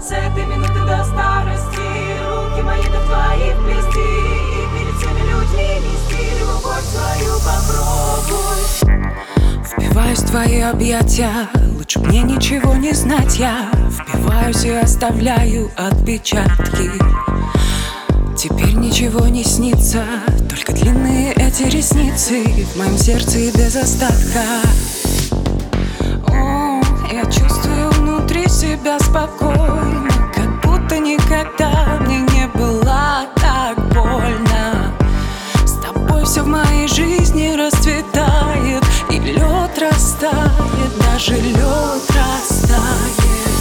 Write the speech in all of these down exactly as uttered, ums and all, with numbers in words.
С этой минуты до старости руки мои до твоих плести, и перед всеми людьми нести любовь свою попробуй. Впиваюсь в твои объятия, лучше мне ничего не знать. Я впиваюсь и оставляю отпечатки. Теперь ничего не снится, только длинные эти ресницы в моем сердце и без остатка. О, я чувствую внутри себя спокойно, как будто никогда мне не было так больно. С тобой все в моей жизни расцветает, и лед растает, даже лед растает.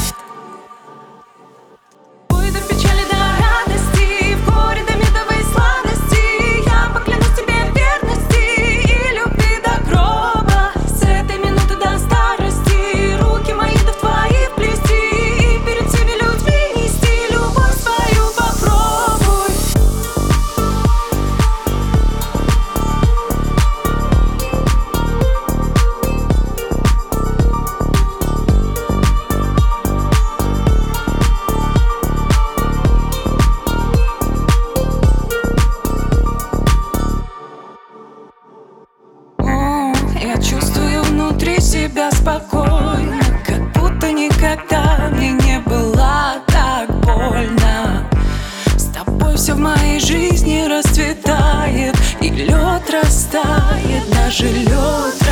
Я чувствую внутри себя спокойно, как будто никогда мне не было так больно. С тобой все в моей жизни расцветает, и лед растает, даже лед